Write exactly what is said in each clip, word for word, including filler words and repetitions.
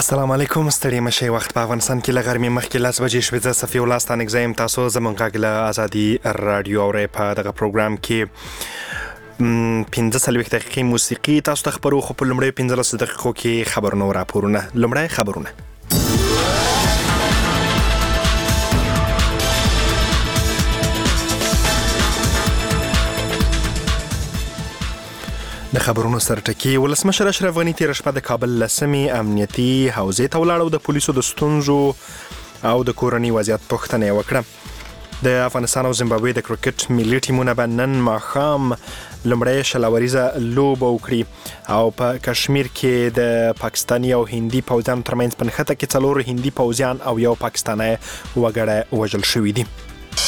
السلام علیکم، ستړي مشئ. وخت په افغانستان کې له غرمې مخکې لس بجې شپېته صفحې ولاس ته نږدې یم. تاسو زموږ غږ له ازادي راډیو اورئ. په دغه پروګرام کې پنځه څلوېښت دقیقې موسیقي تاسو ته خپرو، خو په لومړیو پنځلسو دقیقو کې خبرونه او راپورونه. لومړی خبرونه. د خبرونو سرټکی. ولسمشر اشرف غني تېره شپه د کابل لسمې امنیتي حوزې ته ولاړ او د پولیسو د ستونزو او د کورني وضعیت پوښتنه یې وکړه. د افغانستان او زیمبابوې د کرکټ ملي ټیمونه به نن ماښام لومړی شلوریزه لوبه وکړي او په کشمیر کې د پاکستاني او هندي پوځیانو ترمنځ په نښته کې څلور هندي پوځیان او یو پاکستانی وګړی وژل شوي دي.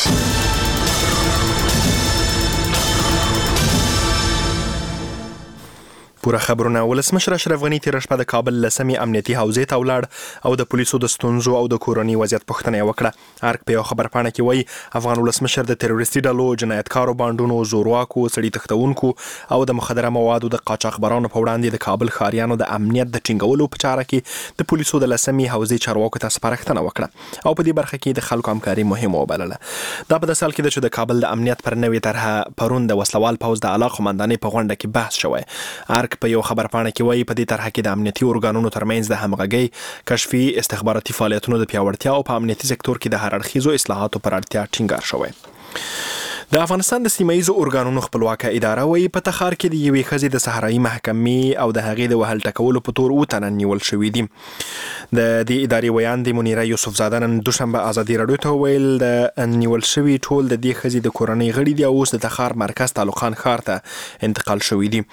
پوره خبرونه. ولسمشر اشرف غني تېره شپه د کابل لسمې امنیتي حوزې ته ولاړ او د پولیسو د ستونزو او د کورني وضعیت پوښتنه یې وکړه. ارګ په یو خبرپاڼه کې وایي افغان ولسمشر د تروریستي ډلو، جنایتکارو بانډونو، زورواکو، سړي تښتونکو او د مخدره موادو د قاچاقبرانو په وړاندې د کابل ښاریانو د امنیت د ټینګولو په چاره کې د پولیسو د لسمې حوزې چارواکو ته سپارښتنه وکړه او په دې برخه کې د خلکو همکاري مهمه وبلله. دا په داسې حال کې ده چې د کابل د امنیت پر نوې طرحه پرون د وسلوال پوځ د اعلی قماندانۍ په غونډه کې بحث شوی. ارګ په یو خبرپاڼه کې وایي په دې طرحه کې د امنیتي ارګانونو ترمنځ د همغږۍ، کشفي، استخباراتي فعالیتونو د پیاوړتیا او په امنیتي سکتور کې د هر اړخیزو اصلاحاتو پر اړتیا ټینګار شوی. د افغانستان د سیمه ییزو ارګانونو خپلواکه اداره وایي په تخار کې د یوې ښځې د صحرایي محکمې او د هغې د وهل ټکولو په تور اووه تنه نیول شوي دي. د دې ادارې ویاندې منیره یوسفزاده نن دوشنبه ازادي راډیو ته وویل د نیول شوي ټول د دې ښځې د کورنۍ غړي دي او اوس د تخار مرکز تعلق خان ښار ته انتقال شوي دي.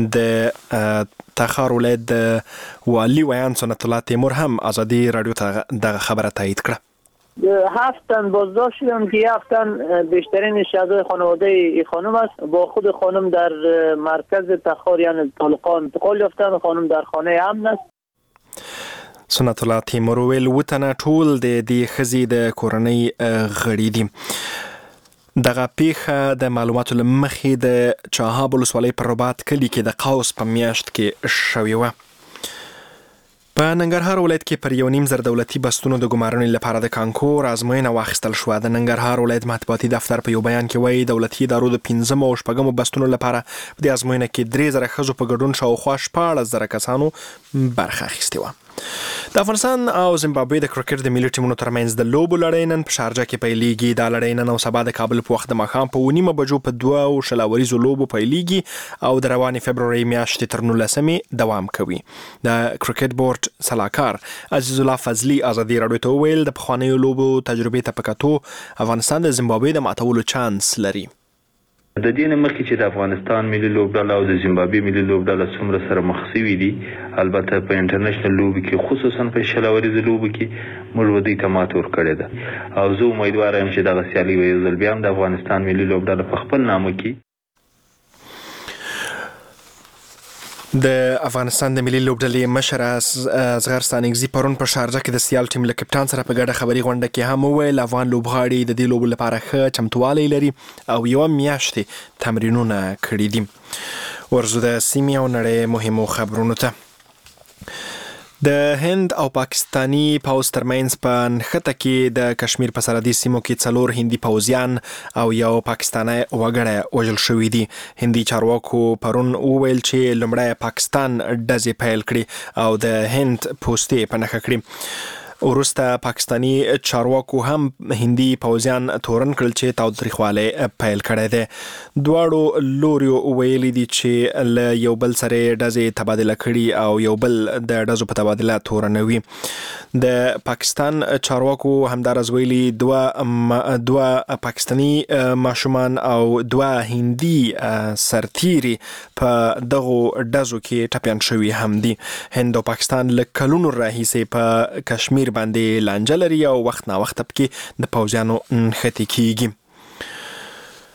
د تخار ولایت د والي ویان سنت الله تیمور هم ازادي راډیو ته دغه خبره تایید کړه. هفت تن بازداشت شدن که هفت تن بیشترین اعضای خانواده ای خانم است. با خود خانم در مرکز تخار یعنی طالقان انتقال یافتن. خانم در خانه امن است. سنت الله تیمور ویل اووه تنه ټول د دې ښځې د کورنۍ غړي دي. دغه پیښه د معلوماتو له مخې د چاهاب ولسوالۍ په رباط کلي کې د قوس په میاشت کې شوې وه. په ننګرهار ولایت کې پر یو نیم زر دولتي بستونو د ګمارنې لپاره د کانکور ازموینه واخیستل شوه. د ننګرهار ولایت مطبوعاتي دفتر په یو بیان کې وایي دولتي ادارو د پنځمو او شپږمو بستونو لپاره په دې ازموینه کې درې زره ښځو په ګډون شاوخوا شپاړس زره کسانو برخه اخیستې وه. د افغانستان او زیمبابوې د کرکټ د ملي ټیمونو ترمنځ د لوبو لړۍ نن په شارجه کې پیلېږي. دا لړۍ نن او سبا د کابل په وخت د ماښام په اوه نیمه بجو په دوه شلوریزو لوبو پیلېږي او د روانې فبرورۍ میاشتې تر نولسمې دوام کوي. د کرکټ بورډ سلاکار عزیز الله فضلي ازادي راډیو ته وویل د پخوانیو لوبو تجربې ته په کتو افغانستان د زیمبابوې د ماتولو چانس لري. د دې نه مخکې چې د افغانستان ملي لوبډله او د زیمبابوې ملي لوبډله څومره سره مخ شوي دي، البته په انټرنیشنل لوبو کې خصوصا په شلوریزو لوبو کې موږ دوی ته ماته ورکړې ده او زه امیدواره یم چې دغه سیالي به یو ځل بیا هم د افغانستان ملي لوبډله په خپل نامه کې. د افغانستان د ملي لوبډلې مشر اصغر ستانکزي پرون په شارجه کې د سیال ټیم له کپټان سره په ګډه خبري غونډه کې هم وویل افغان لوبغاړي د دې لوبو لپاره ښه چمتووالی لري او یوه میاشتې تمرینونه کړي دي. ورځو د سیمې او نړۍ مهمو خبرونو ته. د هند او پاکستاني پوځ ترمنځ په نښته کې د کشمیر په سرحدي سیمو کې څلور هندي پوځیان او یو پاکستانی وګړی وژل شوي دي. هندي چارواکو پرون وویل چې لومړی پاکستان ډزې پیل کړي او د هند پوستې په نښه کړي. وروسته پاکستاني چارواکو هم هندي پوځیان تورن کړل چې تاوتریخوالی پیل کړی دی. دواړو لوریو ویلي دي چې له یو بل سره ډزې تبادله کړي او یو بل د ډزو په تبادله تورنوي. د پاکستان چارواکو همدارز ویلي دوه دوه پاکستاني ماشومان او دوه هندي سرتیري په دغو ډزو کې ټپیان شوي هم دي. هند او پاکستان له کلونو راهیسې په کشمیر باندې لانجه لري او وخت نا وخت پکې د پوځیانو نښتې کیږي.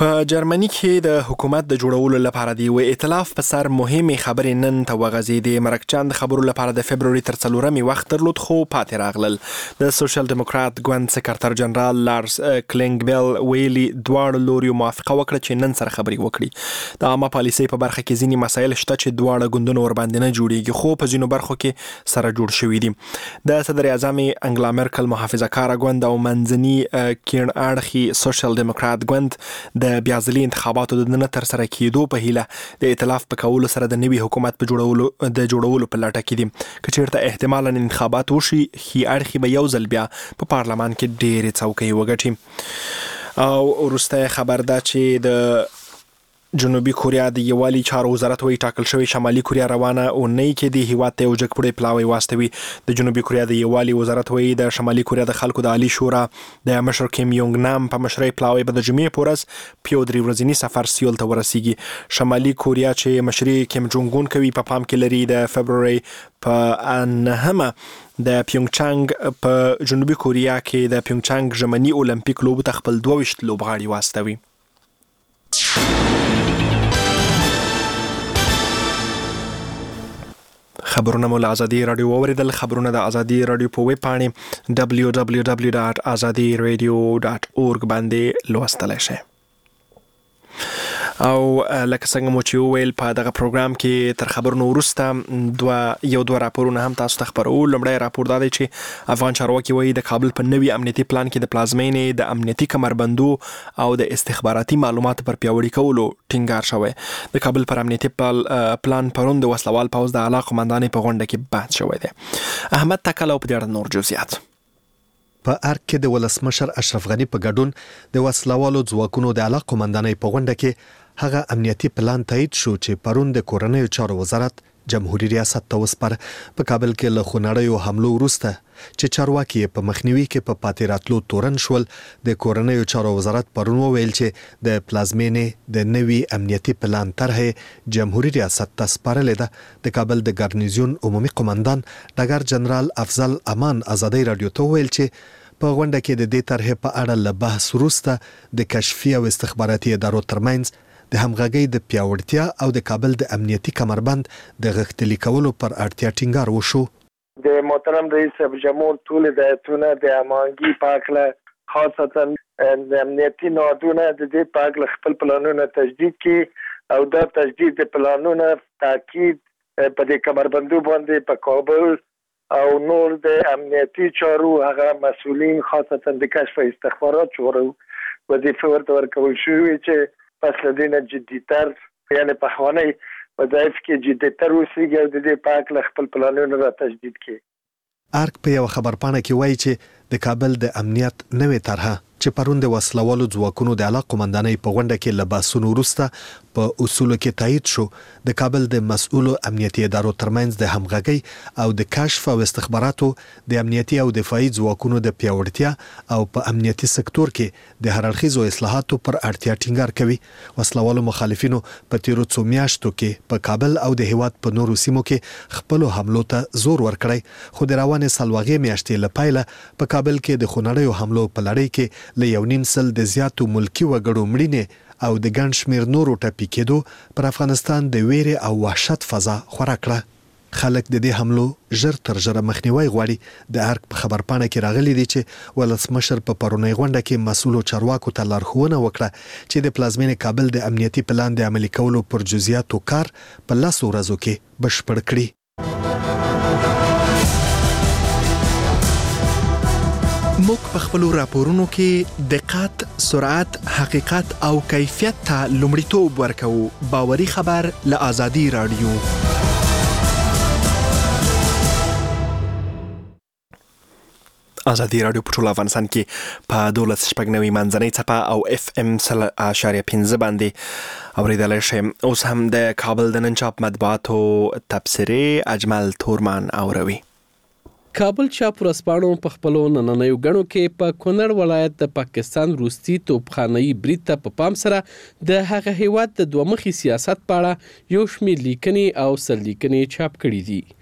په جرمني کې د حکومت د جوړولو لپاره د یو ائتلاف په سر مهمې خبرې نن ته وغځېدې. مرکچیان د خبرو لپاره د فبروري تر څلورمې وخت درلود خو پاتې راغلل. د سوشل دیموکرات ګوند سکرتر جنرال لارس کلینګبل ویلي دواړو لوریو موافقه وکړه چې نن سره خبرې وکړي. د عامه پالیسۍ په برخه کې ځینې مسایل شته چې دواړه ګوندونه ورباندې نه جوړیږي خو په ځینو برخو کې سره جوړ شوي دي. د صدر اعظم انګلا مرکل محافظه کاره ګوند او منځني کیڼ اړخي سوشل دیموکرات ګوند د بیا ځلي انتخاباتو د نه تر سره کېدو په هیله د ائتلاف په کولو سره د نوي حکومت په جوړولو د جوړولو په لټه کې دي. که چیرته احتمالاً انتخابات وشي ښي اړخي به یو ځل بیا په پارلمان کې ډېرې څوکۍ وګټي. او وروسته خبر ده چې د جنوبي کوریا د یووالي چارو وزارت وایي ټاکل شوی شمالي کوریا روانه اونۍ کې د هیواد ته یو جګپوړی پلاوی واستوي. د جنوبي کوریا د یووالي وزارت وایي د شمالي کوریا د خلکو د عالی شورا د مشر کیم یونګ نام په مشرۍ پلاوی به د جمعې په ورځ په یو درې ورځني سفر سیول ته ورسیږي. شمالي کوریا چې مشري کیم جونګ ان کوي په پام کې لري د فبروري په نهمه د پیونګچانګ په جنوبي کوریا کې د پیونګچانګ ژمني اولمپیک لوبو ته خپل دوه ویشت لوبغاړي واستوي. خبرونه مو له ازادي رادیو واوریدل. خبرونه د ازادي رادیو په ویب پاڼې دبلیو دبلیو دبلیو ډاټ ازادي رادیو ډاټ اورګ باندې لوستلی شئ. او لکه څنګه مو چې وویل په دغه پروګرام کې تر خبرونو وروسته دوه یو دوه راپورونه هم تاسو ته خبرو. لومړی راپور دا دی چې افغان چارواکي وایي د کابل په نوي امنیتي پلان کې د پلازمینې د امنیتي کمربندو او د استخباراتي معلوماتو پر پیاوړي کولو ټینګار شوی. د کابل پر امنیتي پلان پرون د وسلوال پوځ د اعلی قومندانۍ په غونډه کې بحث شوی دی. احمد تکل او په دې اړه نور جزئیات. په ارګ کې د ولسمشر اشرف غنی په ګډون د وسلوالو ځواکونو د اعلی قومندانۍ په غونډه کې هغه امنیتي پلان تایید شو چې پرون د کورنیو چارو وزارت جمهوریت ریاست ته وسپار. په کابل کې له خونړیو حملو وروسته چې چارواکي په مخنیوي کې په پاتې راتلو تورن شول، د کورنیو چارو وزارت پرون وویل چې د پلازمینې د نوي امنیتي پلان طرحه جمهوریت ریاست ته سپارلې ده. د کابل د ګارنیزیون عمومي قومندان ډګر جنرال افضل امان ازادي رادیو ته وویل چې په غونډه کې د دې طرحه په اړه له بحث وروسته د کشفي او استخباراتي ادارو ترمنځ د همغږۍ د پیاوړتیا او د کابل د امنیتي کمربند د غښتلي کولو پر اړتیا ټینګار وشو. د محترم رئیس جمهور ټول هدایتونه د امانګي پاکله خاصتا د امنیتي نهادونه د دې پاکله خپل پلانونه تجدید کړي او دا تجدید د پلانونه تاکید په دې کمربندو باندې په کابل او نور د امنیتي چارو هغه مسؤلین خاصتا د کشف استخبارات چارو وظیفه ورته ورکول شوې چې پس لدينا جديتر یعنی په خوانی وظایف کې جديتر وسیږي او د دې پاک ل خپل پلانونه را تجدید کړي. ارګ په یو خبرپاڼه کې وایي چې د کابل د امنیت نوې طرحه چې پرون د وسلوالو ځواکونو د اعلی قومندانۍ په غونډه کې له بحثونو وروسته په اصولو کې تایید شو، د کابل د مسؤلو امنیتي ادارو ترمنځ د همغږۍ او د کشف او استخباراتو د امنیتي او دفاعي ځواکونو د پیاوړتیا او په امنیتي سکتور کې د هر اړخیزو اصلاحاتو پر اړتیا ټینګار کوي. وسلوالو مخالفینو په تیرو څو میاشتو کې په کابل او د هیواد په نورو سیمو کې خپل حملو ته زور ورکړی، خو د روانې سلواغې میاشتې لپاره په کابل کې د خونړیو حملو په لړۍ کې له یو نیم سل د زیاتو ملکی وګړو مړینې او د ګڼ شمېر نورو ټپي کېدو پر افغانستان د ویرې او وحشت فضا خوره کړه. خلک د دې حملو ژر تر ژره مخنیوي غواړي. د ارګ په خبرپاڼه کې راغلي دي چې ولسمشر په پرونۍ غونډه کې مسؤلو چارواکو ته لارښوونه وکړه چې د پلازمینې کابل د امنیتي پلان د عملي کولو پر جزئیاتو کار په لسو ورځو کې بشپړ کړي. موږ په خپلو راپورونو کې دقت، سرعت، حقیقت او کیفیت ته لومړیتوب ورکوو. باوري خبر له ازادي رادیو. ازادي رادیو په ټول افغانستان کې په دولس شپږ نوي منځنۍ څپه او اف ام سل اشاریه پنځه باندې اوریدلی شئ. اوس هم د کابل د نن چاپ مطبوعاتو تبصرې اجمل تورمان اوروي. کابل چاپ ورځپاڼو په خپلو نننیو غړو کې په کونړ ولایت د پاکستان روسي توپخانه‌ای برید ته په پام سره د هغه هیواد د دوه مخي سیاست په اړه یو شمېر لیکنې او سرلیکنې چاپ کړي دي.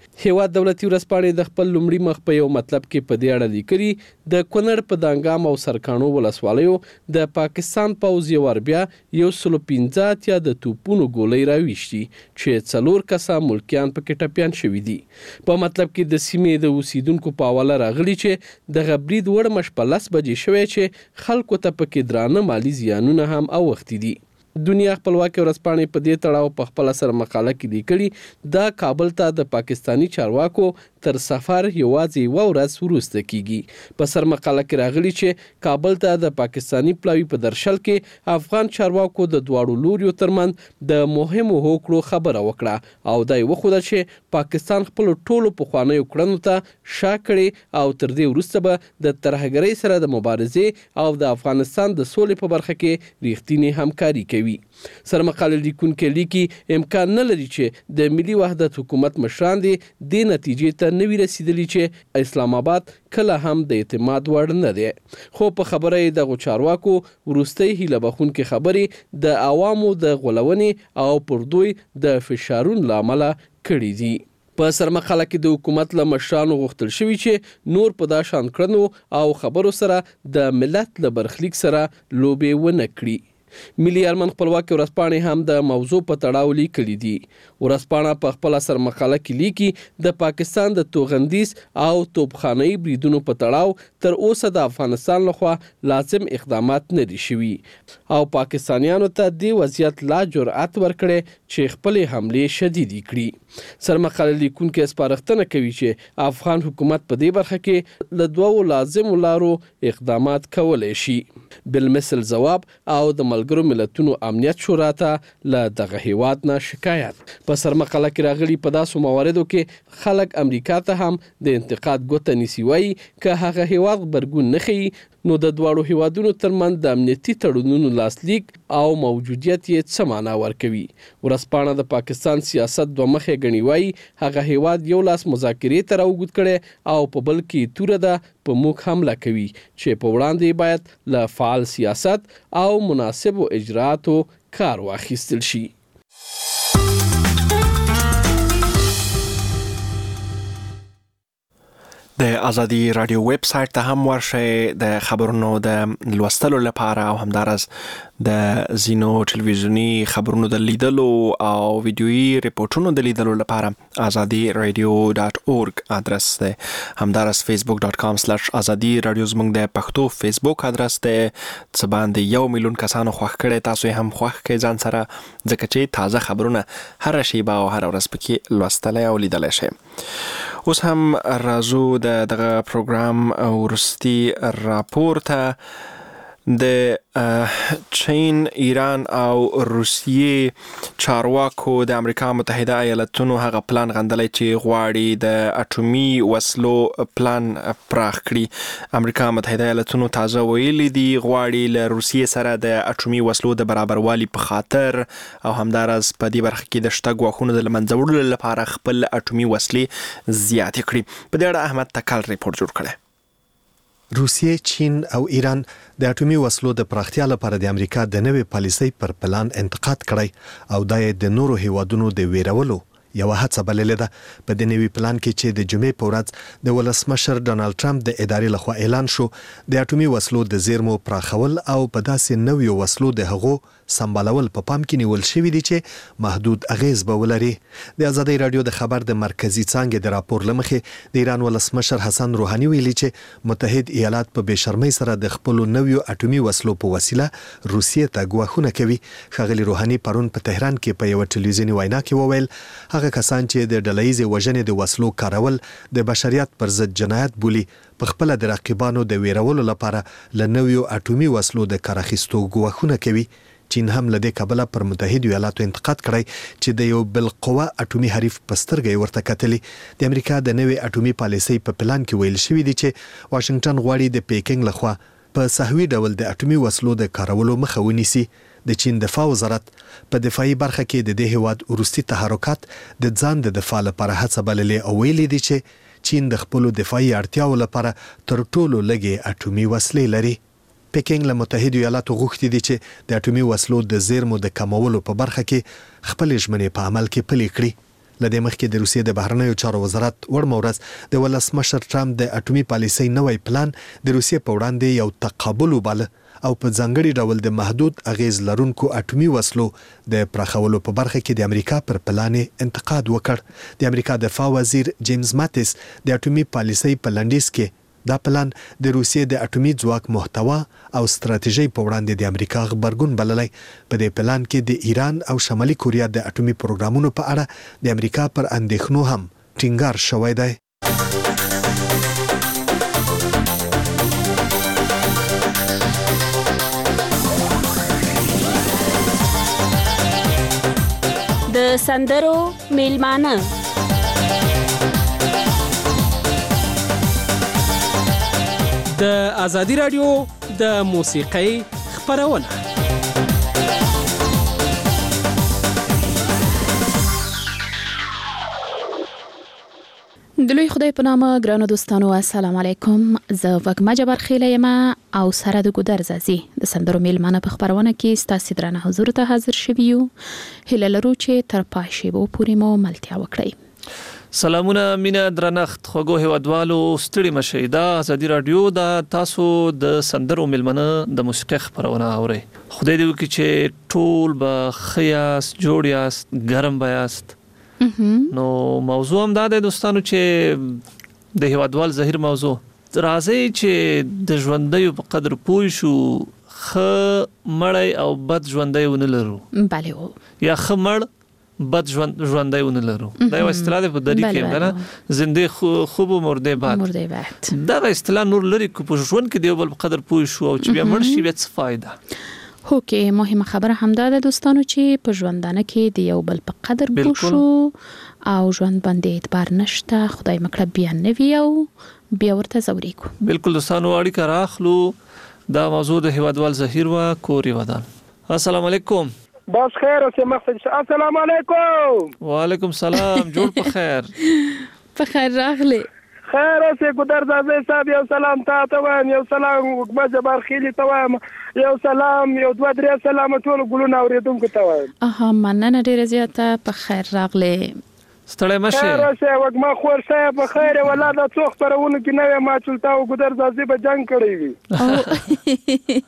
هیواد دولتي ورځپاڼې د خپل لومړي مخ په یو مطلب کې په دې اړه لیکلي د کونړ په دانګام او سرکانو ولسوالیو د پاکستان پوځ یو وار بیا یو سل پنځه اتیا د توپونو ګولۍ راویشتي چې څلور کسه ملکیان پکې ټپیان شوي دي. په مطلب کې د سیمې د اوسیدونکو په حواله راغلي چې د برید وړ مش په لس بجې شوی چې خلکو ته پکې درانه مالی زیانونه هم اوښتي دي. دنیا خپلواکي ورځپاڼې په دې تړاو په خپل سر مقاله کې لیکلي دا کابل ته د پاکستانی چارواکو تر سفر یوازې یوه ورځ وروسته کیږي. په سر مقاله کې راغلي چې کابل ته د پاکستانی پلاوي په درشل کې افغان چارواکو د دواړو لوریو ترمنځ د مهمو هوکړو خبره وکړه او دا یې وښوده چې پاکستان خپل ټولو پخوانیو کړنو ته شا کړي او تر دې وروسته به د ترهګرۍ سره د مبارزې او د افغانستان د سولې په برخه کې ریښتینې همکاري کوي. سرمقاله لیکونکي لیکي امکان نه لري چې د ملي وحدت حکومت مشران دي د نتیجې ته نوي رسیدلی چې اسلام آباد کله هم د اعتماد وړ نه دی. خو په خبره یې دغو چارواکو وروستۍ هیله بخونکې خبرې د عوامو د غولونې او پر دوی د فشارونو له امله کړي دي. په سرمقاله کې د حکومت له مشرانو غوښتل شوي چې نور په دا شان کړنو او خبرو سره د ملت له برخلیک سره لوبې ونه کړي. ملي ارمن خپلواکي ورځپاڼې هم د موضوع په تړاو لیکلي دي. ورځپاڼه په خپل سرمقاله کې لیکي د پاکستان د توغندیز او توپخانه‌ای بریدونو په تړاو تر اوسه د افغانستان لخوا لازم اقدامات نه دي شوي او پاکستانیانو ته د وضعیت لا جرأت ورکړي چې خپل حمله شدیدي کړي. سرمقاله لیکونکي سپارښتنه کوي چې افغان حکومت په دې برخه کې له دوو لازمو لارو اقدامات کولی شي. بالمثل ځواب او د ملګرو ملتونو امنیت شورا ته له دغه هیواد نه شکایت. په سرمقاله کې راغلي په داسو مواردو کې خلک امریکا ته هم د انتقاد ګوته نیسي وایي که هغه هیواد غبرګون نه ښیي نو د دواړو هیوادونو ترمنځ د امنیتي تړونونو لاسلیک او موجودیت یې څه معنا ورکوي. ورځپاڼه د پاکستان سیاست دوه مخې ګڼي وایي هغه هیواد یو لاس مذاکرې ته راوګود کړي او په بل کې توره ده په موږ حمله کوي چې په وړاندې باید له فعال سیاست او مناسبو اجرااتو کار واخیستل شي. د ازادي رادیو ویب سایټ ته هم ورشئ د خبرونو د لوستلو لپاره او همدارس د زینو ټلویزیونی خبرونو د لیدلو او ویډیویي ریپورتونو د لیدلو لپاره ازادي رادیو ډاټ اورګ ادرس دی. همدارس فیسبوک ډاټ کام سلیش ازادي رادیو زموږ د پښتو فیسبوک ادرس دی چې باندې یو میلیون کسانو خوښ کړي. تاسو هم خوښ کړئ ځان سره ځکه چې تازه خبرونه هر شیبه او هر ورځ پکې لوستلای او لیدلای شئ. اوس هم راځو د دغه پروګرام ورستی راپور ته. د چین، ایران او روسیې چارواکو د امریکا متحده ایالاتونو هغه پلان غندلی چې غواړي د اټومي وسلو پلان پراخ کړي. امریکا متحده ایالاتونو تازه ویلي دي غواړي له روسیې سره د اټومي وسلو د برابروالي په خاطر او همدارس په دې برخه کې د شته ګواښونو د له منځه وړلو لپاره خپل اټومي وسلې زیاتې کړي. په دې اړه احمد تکل ریپورت جوړ کړی. روسیې، چین او ایران د اټومي وسلو د پراختیا لپاره د امریکا د نوې پالیسۍ پر پلان انتقاد کړی او دا د نورو هیوادونو د ویرولو یو هڅه بللې ده. په دې نوي پلان کې چې د جمعې په ورځ د ولسمشر ډانلډ ټرمپ د ادارې لخوا اعلان شو د اټومي وسلو د زیرمو پراخول او په داسې نویو وسلو د هغو سمبالول په پام کې نیول شوی دي چې محدود اغیز به ولري. د ازادي رادیو د خبر د مرکزی څانګې د راپور لمخې د ایران ولسمشر حسن روحاني ویلي چې متحد ایالات په بشرمۍ سره د خپل نویو اټومي وسلو په وسیله روسیې ته ګواښونه کوي. ښاغلي روحاني پرون په تهران کې په یو ټلویزیونی وینا کې وویل هغه کسان چې د ډلهیزې وژنې د وسلو کارول د بشریت پر ضد جنایت بولي په خپل د رقیبانو د ویرولو لپاره له نویو اټومي وسلو د کار اخیستو ګواښونه کوي. چین هم لدې کبله پر متحد ایالاتو انتقاد کړی چې د یو بل قوه اټومي حریف په سترګې ورته کتلي. د امریکا د نوې اټومي پالیسۍ په پلان کې ویل شوی دی چې واشنگټن غواړي د پیکینګ لخوا په سهوي ډول د اټومي وسلو د کارولو مخه ونیسي. د چین دفاع وزارت په دفاعي برخه کې د دې هیواد وروستي تحرکات د ځان د دفاع لپاره هڅه بللې او ویلي دي چې چین د خپل دفاعي اړتیاو لپاره تر ټولو لږې اټومي وسلې لري. پیکینګ له متحد ایالاتو غوښتي دي چې د اټومي وسلو د زیرمو د کمولو په برخه کې خپل ژمنې په عمل کې پلي کړي. لدې مخکې د روسیې د بهرنیو چارو وزارت وړمه ورځ د ولسمشر ټرمپ د اټومي پالیسۍ نوی پلان د روسیې په وړاندې یو تقابل وباله او په ځانګړي ډول د محدود اغیز لرونکو اټومي وسلو د پراخولو په برخه کې د امریکا پر پلان انتقاد وکړ. د امریکا دفاع وزیر جیمز ماتیس د اټومي پالیسۍ په لنډیز کې دا پلان د روسیې د اټومي ځواک محتوا او ستراتیژي په وړاندې د امریکا غبرګون بللی. په دې پلان کې د ایران او شمالي کوریا د اټومي پروګرامونو په اړه د امریکا پر اندېښنو هم ټینګار شوی دی. د سندرو میلمانه د ازادي رادیو د موسیقۍ خبرونه. د لوی خدای په نامه ګرانو دوستانو السلام علیکم. زه وګما جبر خیله یم او سره د ګودر زازي د سندرو میلمانه په خبرونه کې ستاسو درنه حضور ته حاضر شوي یو. هله لرو چې تر پاشي بو پورې مو ملتیا وکړئ. سلامونه مینا درنښت خوګو هوادوالو ستړي مشي. دا ازادي رادیو دا تاسو د سندرو میلمنه د موسیقي خبرونه اورئ. خدای دې وکړي چې ټول به خیاس جوړ یاست ګرم بیاست. نو موضوع هم دا د دوستانو چې د هوادوال ظاهر موضوع راځي چې د ژوندۍ په قدر پوي شو خ مړی او بد ژوندۍ ونه لرو. بله و یا خ مړ بد ژوندۍ ونه لرو. دا یو اصطلاح ده په دری کې نه زنده خوب و مرده بعد. مرده بعد دا اصطلاح نور لري کو په ژوند کې دی بل په قدر پوي شو او چې بیا مړ شي بیا څه فائدہ. هو کې مهمه خبره همدا ده دوستانو چې په ژوندانه کې د یو بل په قدر پوه شو او ژوند باندې اعتبار نشته. خدای مکړه بیا نوي او بیا ورته زوري کو. بالکل دوستانو اړیکه راخلو. دا موضوع د هوادوال ظاهر وا کوري ودان. السلام علیکم. بس خیر اوسه مخصوص. السلام علیکم. وعلیکم سلام. جوړ په خیر. په خیر راغلی. خیر اوسه ګودر زازي صاحب یو سلام تا ته وایم. یو سلام وګما جبار خیلی ته وایم. یو سلام یو دوه درې سلام ټول ګلونه اوریدونکو ته وایم. اها مننه ډیره زیاته. په خیر راغلی. ستړی مشه. خیر اوسه وګما خور صاحب په خیر ولاده څوخ پرونه کې نوې ما چلتا او ګودر زازي به جنگ کړی وي.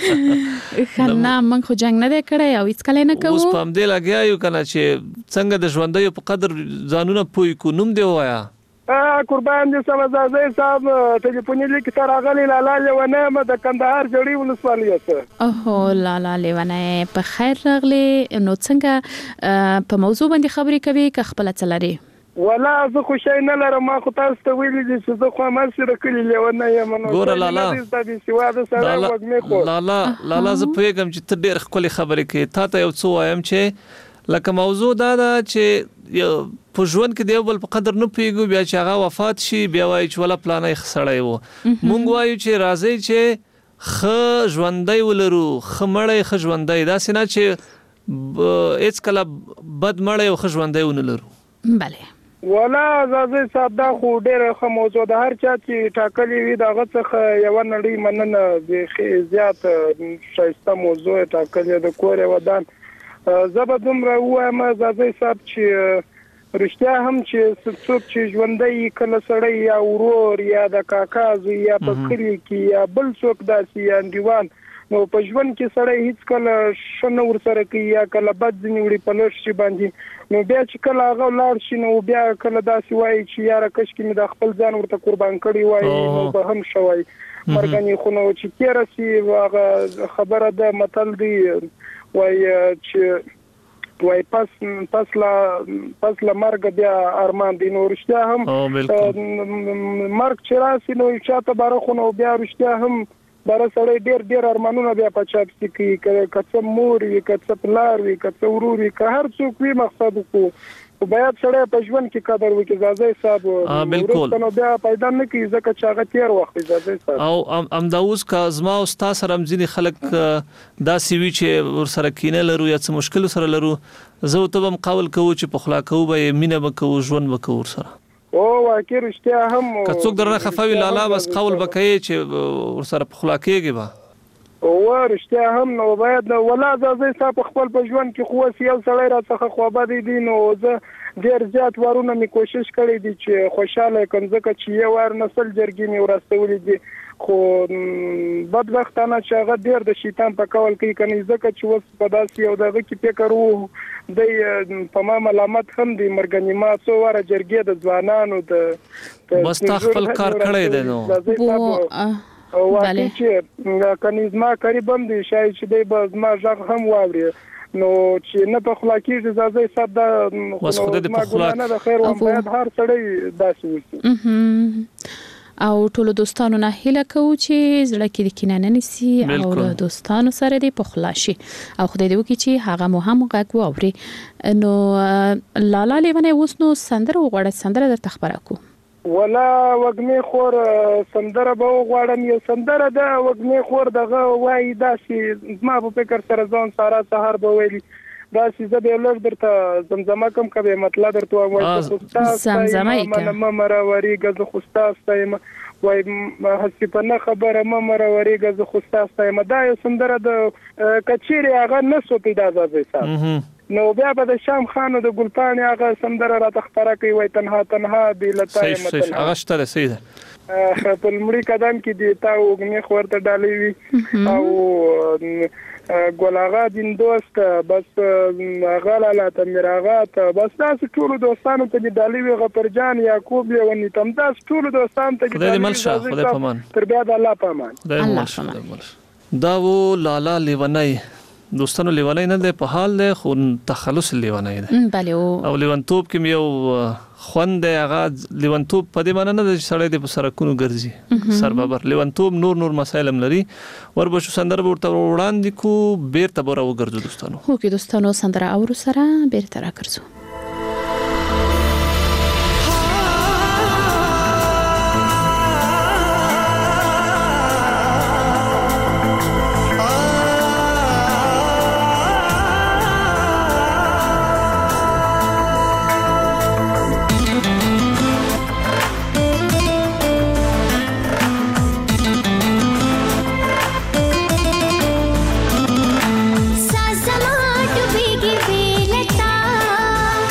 خنا من خو جنگ نه دی کړی او هیڅ کله نه کوو. اوس پام دې لګیا یو کنه چې څنګه د ژوندۍ په قدر ځانونه پوي کو. نوم دی وایا. ا قربان دي سمزازي صاحب ټلیفوني لیک تر اغلی لاله لونه م د کندهار جوړي ولسوالۍ ته. اوه لاله لونه په خیر راغلی. نو څنګه په موضوع باندې خبرې کوي که خپل چلري؟ ولا زه خو شي نه لرم. ما خو تاسو ته ویلي دي چې زه خو مر سره کلی لونه یم. نو ګور لاله لاله لاله زه پیغام چې ته ډېر خپل خبرې کوي. تا ته یو څه وایم چې لکه موضوع دا ده چې په ژوند کې دی بل په قدر نه پیګو بیا چې هغه وفات شي بیا وایي چې ولا پلانې خسړی وو. مونږ وایو چې راځي چې خ ژوندۍ ولرو خ مړی خ ژوندۍ. دا سينه چې هیڅ کله بد مړی او خ ژوندۍ ونه لرو. بله ولا زازي صاحب دا خو ډېر ښه موضوع ده. هر چا چې ټاکلي وي دغه څخه یو نړۍ مننه د زیات شایسته موضوع ټاکلي د کور ودان. زه به دومره وایم زازي صاحب چې رښتیا هم چې څوک چې ژوندۍ کله سړی یا ورور یا د کاکا زوی یا په کلی کې یا بل څوک داسې یا انډیوال نو په ژوند کې سړی هیڅ کله شنه ور سره کوي یا کله بد ځنی وړي په لور شي باندې نو بیا چې کله هغه لاړ شي نو بیا کله داسې وایي چې یاره کش کې مې د خپل ځان ورته قربان کړی وایي نو به هم شوی مرګنی خو نو چې تیر سي هغه خبره ده متل دی وایي چې وای پس پس لا پس لا مرګ بیا ارمان دی. نو رښتیا هم مرګ چې راسي نو چاته بارخو نو بیا رښتیا هم بار سړی ډیر ډیر ارمانونه بیا په چاپ سکی کڅ مور وی کڅ پلار وی کڅ ورور وی که هر څوک وی مقصد کو او بیا سړی په ژوند کې قدر وکړي. زازي صاحب بالکل نو بیا پیدا نه کی ځکه چې هغه تیر وخت زازي صاحب او ام داوس کا ازما او ستا سره مزني خلک دا سی وی چې ور سره کینه لرو یا څه مشکل سره لرو. زه ته هم قول کوم چې په خلا کوو به مینه وکړو ژوند وکړو سره. او واکه رښتیا هم که څوک درنه خفوي لاله بس قول وکړي چې ور سره په خلا کېږي با او رښتیا هم نو باید ولا زازي صاحب خپل په ژوند کې خو یو سړی را څخه خوابه دي دي نو زه ډیر زیات وارونه می کوشش کړی دي چې خوشاله کوم ځکه چې یو ور نسل جرګې می ورستولې دي خو بدبختانه چې هغه ډیر د شیطان په کول کې کني ځکه چې وس په داسې یو دغه کې فکر وو د په ما ملامت هم دي مرګنی ما څو ور جرګې د ځوانانو د بس تا خپل کار کړی دی نو او واقعي چې کنيزما قریبم دي شاید چې د بازما ژغ هم واوري نو چې نه په خلاقي زازي صاحب د وس خو د په خلاق د خیر و باید هر سړی داسې وي او ټول دوستانو نه هیله کوو چې زړه کې د کینانه نسی او له دوستانو سره دی په خلاصي او خدای دې وکړي چې هغه مو هم غږ واوري نو لالا لیونه اوس نو سندره وغوړه سندره د تخبره کو ولا وګمه خور سندره به غواړم یو سندره د وګمه خور دغه وای داسې ما په فکر سره ځان سارا سحر به ویلي داسې زه به لږ درته زمزمه کوم کوي مطلب درته وایم زمزمه ما ما مروریګه زه خوستاستایم وای هڅه په نه خبره ما مروریګه زه خوستاستایم دا یو سندره د کچيري هغه نسو پیدا ځي صاحب نو بیا به د شام خانو د ګلپانې هغه سندره را تخبره کوي وای تنها تنها دی لتای متن هغه شته سیده په لمړي قدم کې دی تا وګمه خورته ډالې وي او ګولاغا دین دوست بس غلاله تمراغات بس تاسو ټول دوستانو ته دی ډالې وي غپرجان یعقوب یونی تم تاسو ټول دوستانو ته خدای دې ملشه خدای پامان تر بیا د الله پامان الله پامان دا و لالا لیونی دوستانو لیونی نه ده په حال ده خو تخلص لیونی ده بله او لیونتوب کې یو خوند هغه لیونتوب په دې معنی نه ده چې سړی د سرکونو ګرځي سربابر لیونتوب نور نور مسائل هم لري وربشو سندره ورته وړاندې کو بیرته بره وګرځو دوستانو هو کې دوستانو سندره اورو سره بیرته راګرځو सासमा डूबेगी बेलता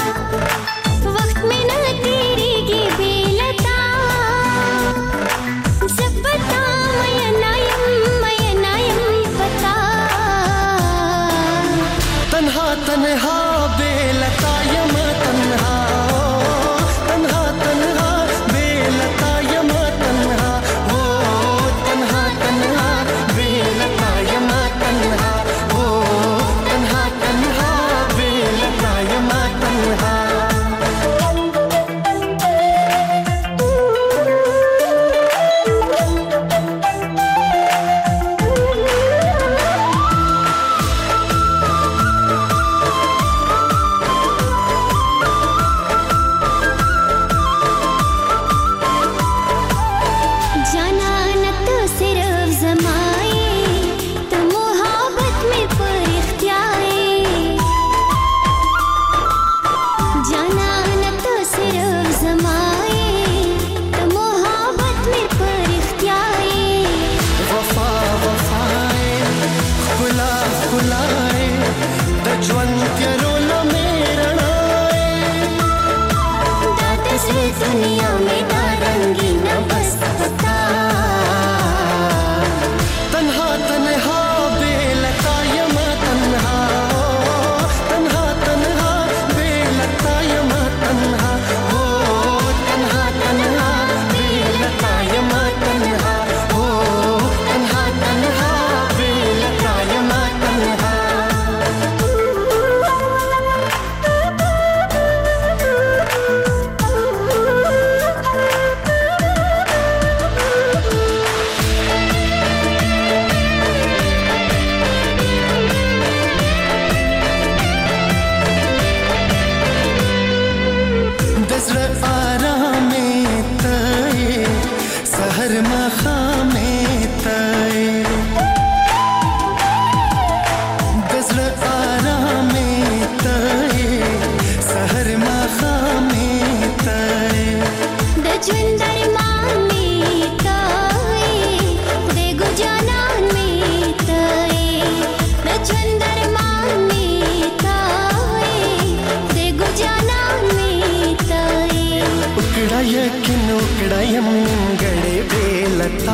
बेलता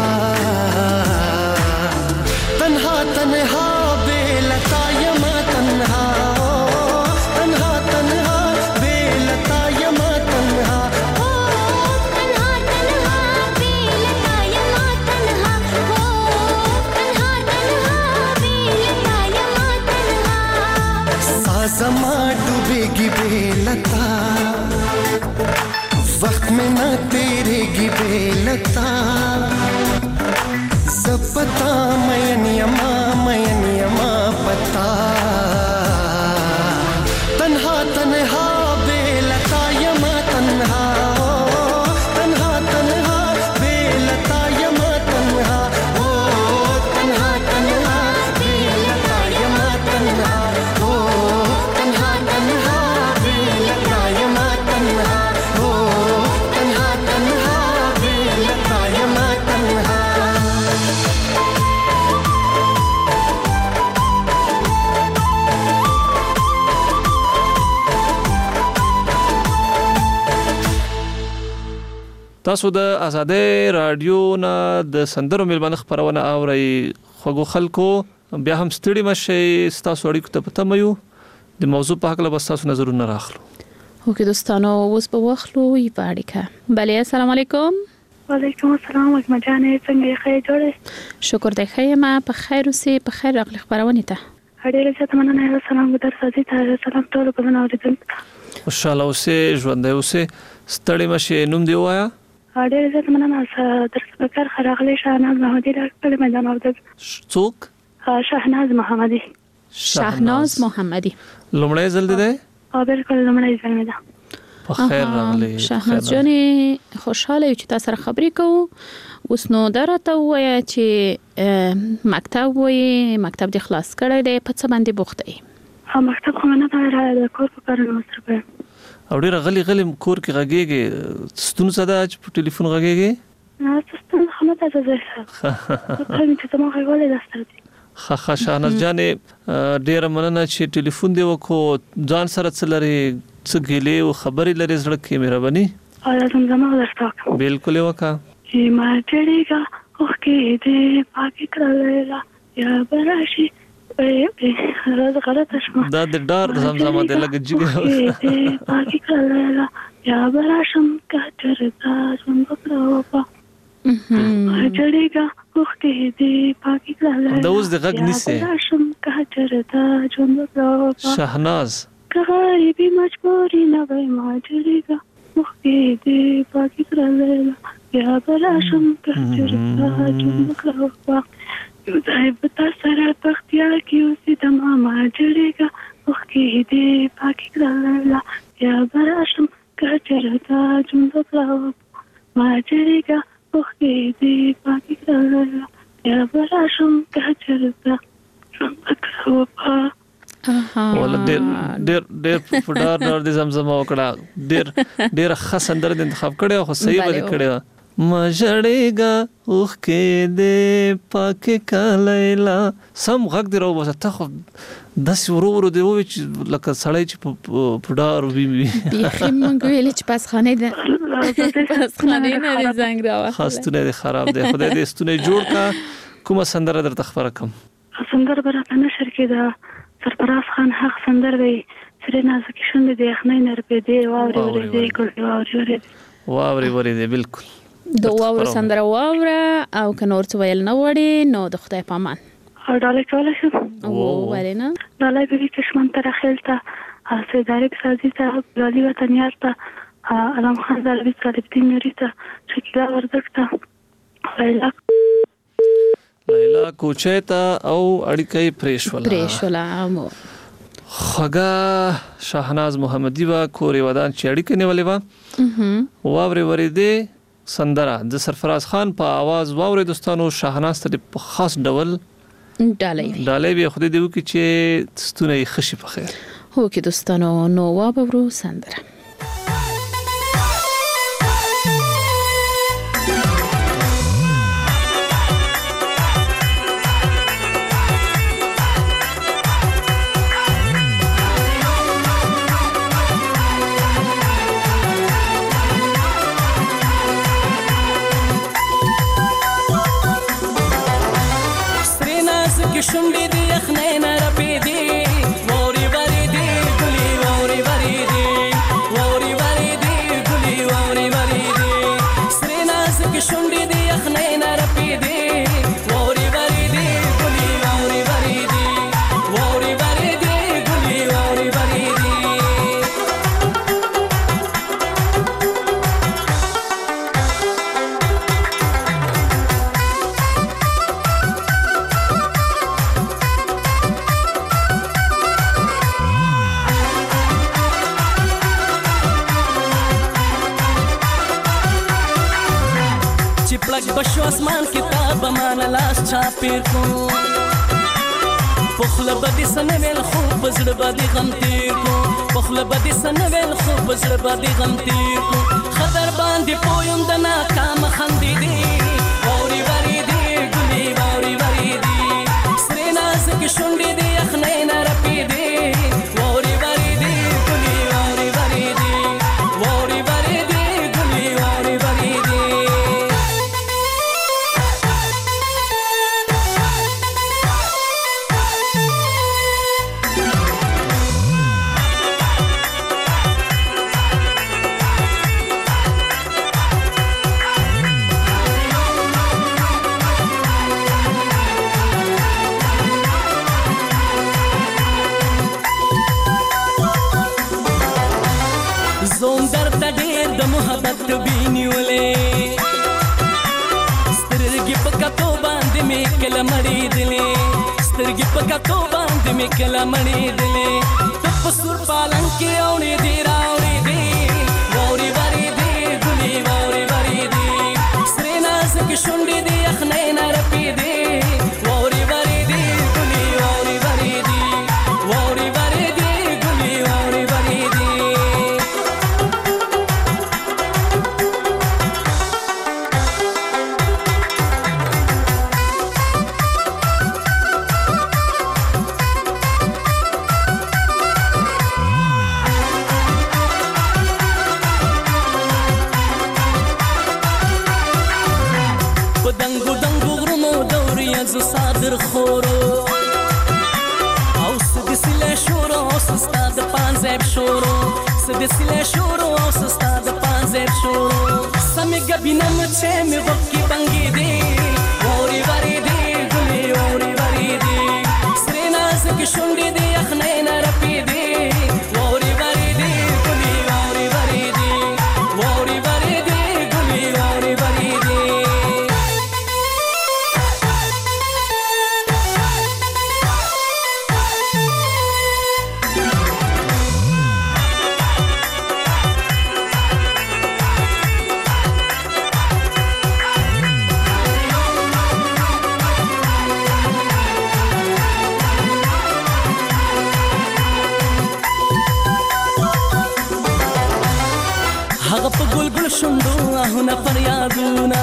तन्हा तन्हा बेलता यमा तन्हा तन्हा तन्हा बेलता यमा तन्हा तन्हा तन्हा बेलता यमा तन्हा तन्हा तन्हा बेलता यमा तन्हा साज़मा डूबेगी बेलता वक्त में ना तेरेगी बेलता सब पता मयन यमा मयन यमा पता तन्हा तन्हा बेलता यमा तन्हा तन्हा तन्हा बेलता यमा तन्हा ओ तन्हा तन्हा बेलता यमा तन्हा ओ तन्हा तन्हा बेलता यमा तन्हा تاسو د آزادۍ رادیو نه د سندرو ملمنه خبرونه اورئ خوږو خلکو بیا هم ستړي مشي تاسو اړیکو ته پته مې یو د موضوع په اړه بس تاسو نظرونه راخلو اوکې دوستانو اوس په واخلو یو اړیکه بله السلام علیکم وعلیکم السلام وګما جانې څنګه ښه جوړه شکر دې ښه ما په خیر اوسې په خیر راغلی خبرونه ته اړیکه زه تمنه سلام ګذر سازي ته سلام ټول کوم اوریدونکو خوشاله اوسې ژوندۍ اوسې ستړي مشي نوم دی وایا اړیکه زه تمنه درس بکر خراغلی شاهناز محمدي راکړم میدان اورد څوک شاهناز محمدي شاهناز محمدي لومړی ځل دی او بالکل لومړی ځل مې ده په خیر راغلی شاهناز جانې خوشاله یو چې تاسو سره خبرې کوو اوس نو درته وایي چې مکتب وایي مکتب د خلاص کړی دی په څه باندې بوخت دی ها مکتب خو نه دا د کور په کارونو مصروف یم او ډیر غلی غلی کور کې غږیږي ستون صدا چې په ټلیفون غږیږي نه ستون خو نه ده زه ته مې ته ما غوړې داستر خا خا شاهناز جانې ډیر مننه چې ټلیفون دی وکړو ځان سره څلري څه ګلې او خبرې لري زړه کې مهرباني او زمزمه درته بالکل وکا چې ما چړېګا اوه کې دې پاکي کړل یا براشي راز غلطه شوه دا د ډار زمزمه د لګ جګه پاکي کړل یا براشم کچر دا څنګه پروپا چړېګا اوه کې دې پاکي کړل دا اوس د غږ نيسه براشم کچر دا څنګه پروپا شاهناز غریبی مجبوری نه وای ما چړېګا اوه کې دې پاکي کړل یا براشم کچر دا څنګه پروپا یو ځای په تاسو سره پختیا کې اوسې د ماما جړېګا اوه کې دې پاکي کړل یا براشم کچر دا څنګه پروپا ما جړېګا اوه کې دې پاکي کړل یا براشم کچر دا څنګه پروپا ولا ډېر ډېر ډېر فډار ډېر د زمزمه وکړه ډېر ډېر خاصندر د انتخاب کړي خو صحیح به کړي مجړېګا اوخ کې دې پاک کلیلا سم غږ دی راو بس ته خو د سورو ورو دی وای چې لکه سړی چې فډار وی وی بيخي مونږ ویل چې پس خانه ده پس خانه نه زنګ راو خاصونه دي خراب دي خدای دې ستونه جوړ کا کومه سندره درته خبره کوم سندره برته نشر کې دا سرفراز خان حق سندر دی سره نازک شوند دی خنای نر په دی واوري ورې دی ګل واوري ورې واوري ورې دی بالکل د واور سندره واور او کنور څه ویل نه وړي نو د خدای پامان ډالې کوله شو او ورنه ډالې به کښمن تر خلته سیداری سازي ته بلالي وطنيار ته علم خان زلبي صلیب دین نوري ته شکیلا وردکته لیلا لیلا کوچیتا او اړیکې پریشولا پریشولا مو خګه شاهناز محمدي وا کوري ودان چې اړیکې نیولې وا واوري ورېده سندره د سرفراز خان په आवाज واوري دوستانو شاهناز ته په خاص ډول ډالې ډالې به خو دې دیو کې چې ستونه خشي په خیر هو کې دوستانو نو واورو سندره شونډې دې یخنۍ نه رپېدې واورې ورېدې ګلې واورې ورېدې واورې ورېدې ګلې واورې ورېدې سرې نازکې شونډې دې یخنۍ نه رپېدې واورې ورېدې ګلې واورې ورېدې واورې ورېدې ګلې واورې ورېدې پلک بشو اسمان کتاب مانا لاس چاپیر کو پخله بدی سنویل خوب بزر بدی غم تیر کو پخله بدی سنویل خوب بزر بدی غم تیر کو خطر باندې پویم د ناکام خندې دی واوري وری دی ګلې واوري وری دی سرې نازکې شونډې دی یخنۍ نه رپېدې واوري وری دی ګلې واوري وری دی واوري وری دی ګلې واوري وری دی زوم درته ډېر د محبت بینیولې سترګې په کتو باندې مې کله مړېدلې سترګې په کتو باندې مې کله مړېدلې ته په سور پالنګ کې اورېدې راورېدې واورې ورېدې ګلې واورې ورېدې سرې نازکې شونډې دې یخنۍ نه رپېدې واورې ورېدې ګلې واورې ورېدې واورې ورېدې ګلې واورې ورېدې دنګو دنګو غرونو دورې زو صادر خورو او سد سله شورو سستا د پانزیب شورو سد سله شورو سستا د پانزیب شورو سمې ګبینه مچې مې وکي بنګې دی ووري ورې دی ګلې ووري ورې دی سرې نازکې شونډې دی یخنۍ نه رپېدې ووري ورې دی ګلې ووري ورې دی ووري ورې دی ګلې ووري ورې دی هغه په ګل ګل شوندو آهونه فریادونه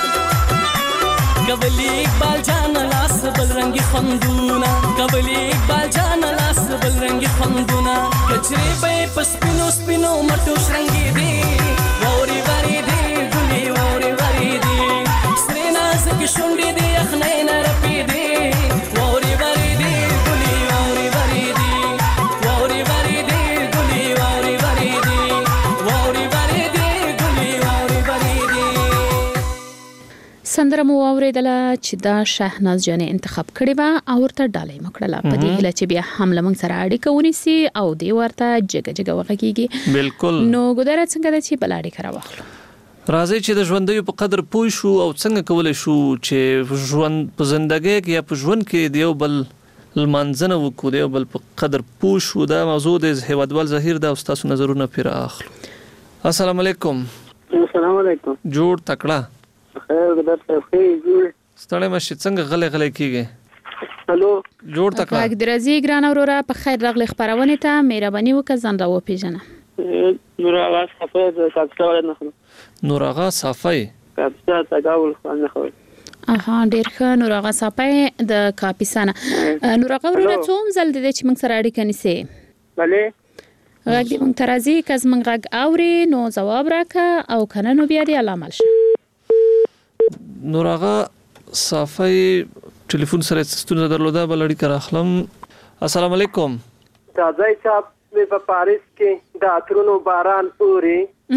کولی اقبال جان لاس بل رنگي خوندونه کولی اقبال جان لاس بل رنگي خوندونه کچري به پسپینو سپینو مټو شرنګي دي ووري وری دي ګلي ووري وری دي سرې نازکې شونډې دي یخنۍ نه رپېدې ووري وری دي ګلي ووري وری دي ووري وری دي ګلي ووري وری دي ووري وری دي ګلي ووري وری دي سندره مو اوریدله چې دا شهناز جانې انتخاب کړې و او ورته ډالۍ مکړه په دې هله چې بیا هم لمن سره اړیکه ونیسي او دی ورته جګه جګه وغږیږي بالکل نو ګودره څنګه د چې بل اړیکه راوخلو راځي چې د ژوندۍ په قدر پوه شو او څنګه کولای شو چې ژوند په ژوندۍ کې یا په ژوند کې دیو بل لمانځنه وکړو دیو بل په قدر پوه شو دا موضوع د هیوادوال ظهیر د استاد نظرونه پیر اخلو السلام علیکم السلام علیکم جوړ تکړه خیر د خیر جوړ ستړی مشه څنګه غلې غلې کیږي هالو جوړ تکړه پاک درځي ګران اورورا په خیر راغلی خبرونه ته مهرباني وکړه ځان راو پیژنه نور آغا صفای د کاپسا نه خلو نور آغا صفای کاپسا تاګاول نه خو اها ډیر ښه نور آغا صفای د کاپیسانه نور آغا ورونه څوم زل د چې موږ سره اړیکه نیسي بله غږ دې مونږ ترازی کز مونږ غږ اوري نو جواب راکا او کنه نو بیا دې علامه شه نور آغا صافی ټلیفون سره ستونزه درلوده بل اړیکه راخلم. السلام علیکم. دا ځای صاحب په پاریس کې د عطرونو باران اوري.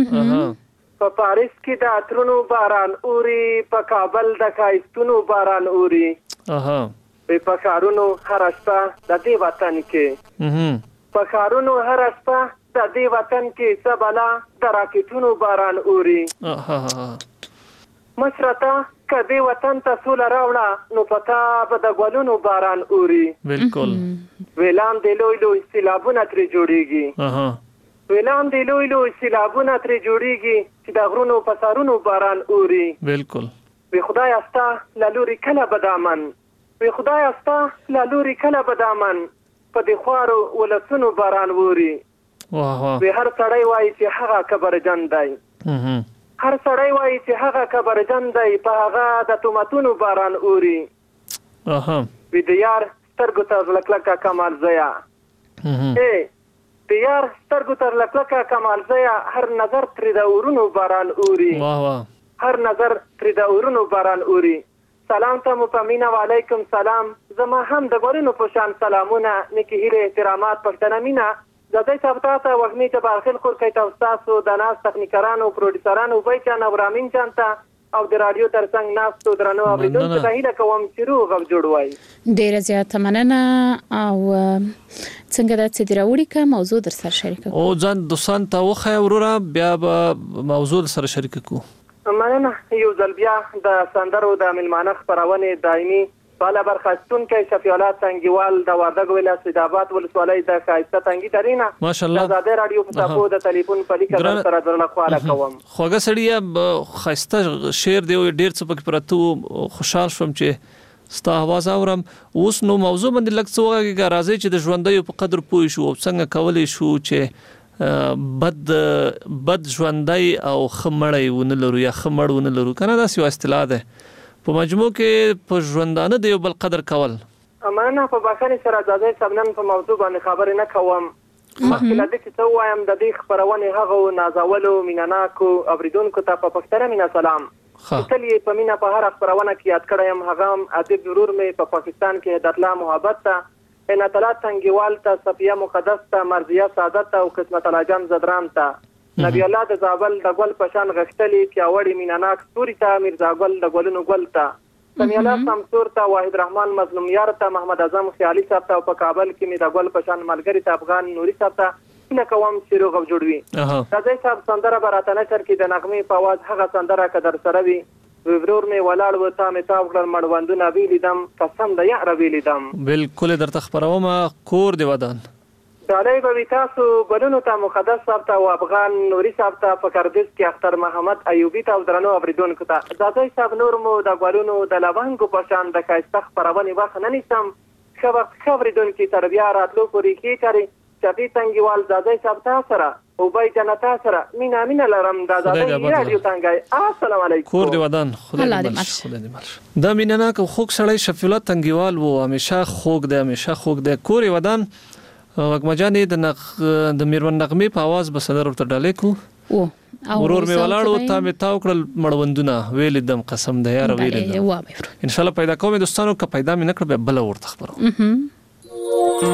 په پاریس کې د عطرونو باران اوري، په کابل د ښایستونو باران اوري. اها په ښارونو هر شپه د دې وطن کې په ښارونو هر شپه د دې وطن کې سبلا د راکټونو باران اوري. اها مشرتا کدی وطن ته سول راوړه نو پتا به د ګلونو باران اوري. بالکل. ویلان د لوی لوی سیلابونه تر جوړیږي. اها ویلان د لوی لوی سیلابونه تر جوړیږي چې د غرونو په سرونو باران اوري. بالکل. وی خدای استا لالوري کله بدامن وی خدای استا لالوري کله بدامن په د خوارو ولسونو باران اوري. واه واه. وی هر سړی وایي چې هغه کبرجن دی. اها هر سړی وایي چې هغه کبرجن دی، په هغه د تومتونو باران اوري. اها وی د یار سترګو تر لکلکه کمال زیا. اے د یار سترګو تر لکلکه کمال زیا، هر نظر تر د اورونو باران اوري. واه واه. هر نظر تر د اورونو باران اوري. سلام ته مو پامینه وعلیکم سلام. زما هم د ګورینو په شان سلامونه، نیکی هیله احترامات پښتنه مینا. زده ثبتا ته وغنی ته باخل خور کوي تاسو د ناس تخنیکرانو پروډوسرانو وای چا نورامین چانتا او د رادیو ترڅنګ ناس تو درنو اوریدونکو ته هیله کوم چې روغ او جوړ وای. ډیر زیات مننه او څنګه د څه دراوړي کا موضوع در سره شریک کو. او ځان دوستان ته وخه ورورا بیا به موضوع سره شریک کو. مننه. یو ځل بیا د سندرو د ملمانه خبرونه دایمي بالا برخاستون کې شفیع الله تنګیوال د وردګ ولایت سیداباد ولسوالۍ د خایسته تنګی ترینا ماشاءالله د زاده رادیو په تاسو د ټلیفون په لیکه سره درنه خواله کوم. خوګه سړی خایسته شعر دی ډیر څه پکې پراتو خوشحال شوم چې ستا आवाज اورم. اوس نو موضوع باندې لږ څه وګورئ راځي چې د ژوندۍ په قدر پوه شو او څنګه کولای شو چې بد بد ژوندۍ او خمړی ونه لرو یا خمړ ونه لرو کنه دا څه اصطلاح ده په مجموع کې په ژوندانه د یو بل قدر کول. امانه په باخنه سره ځای سبنن په موضوع باندې خبرې نه کوم. مخکې له دې چې ته وایم د دې خبرونه هغه نازولو میناناکو اوریدونکو ته په پښتنه مینا سلام. تل یې په مینا په هر خبرونه کې یاد کړم. هغه ادب ضرور مې په پاکستان کې د الله محبت ته ان تعالی تنګیوال ته صفیه مقدس ته مرضیه سعادت او قسمت الله جان زدران ته نبی الله د زابل د ګل پشان غختلی پیاوړی میناناک ستوري ته میرزا ګل د ګلونو ګل ته سمی الله سمسور ته واحد رحمان مظلوم یار ته محمد اعظم خیالي صاحب ته په کابل کې می د ګل پشان ملګری ته افغان نوري صاحب ته نه کوم چې روغ جوړوي. راځي صاحب سندره براتنه تر کې د نغمه په आवाज هغه سندره کدر سره وي. ورور می ولاړ و تا می تا وګړل مړوندونه ویلیدم قسم د یار ویلیدم. بالکل درته خبروم کور دی ودان. دالای به تاسو بلونو ته مقدس صاحب ته او افغان نوري صاحب ته په کردس کې اختر محمد ایوبی ته درنو اوریدونکو ته ځای صاحب نور مو د غوالونو د لوانګو په شان د کایسته خبرونه واخ نه نیسم. خو وخت خبرېدونکو تربیه راتلو پوری کې کاری چپی تنګیوال ځای صاحب ته سره او بای جنتا سره مینا مینا لرم د ځای رادیو تنګای. السلام علیکم. کور دی ودان. خدای دې مش خدای دې مش. دا مینا که خوک سړی شفیع الله تنګیوال وو همیشه خوک دی همیشه خوک دی کور ودان. وګمجانې د نغ د میرون نغمه په आवाज به صدر ورته ډالې کو او ورور می ولاړو ته می تاو کړل مړوندونه ویل دم قسم د یار ویل دم ان شاء الله پیدا کوم دوستانو که پیدا مې نکړ به بل ورته خبرو.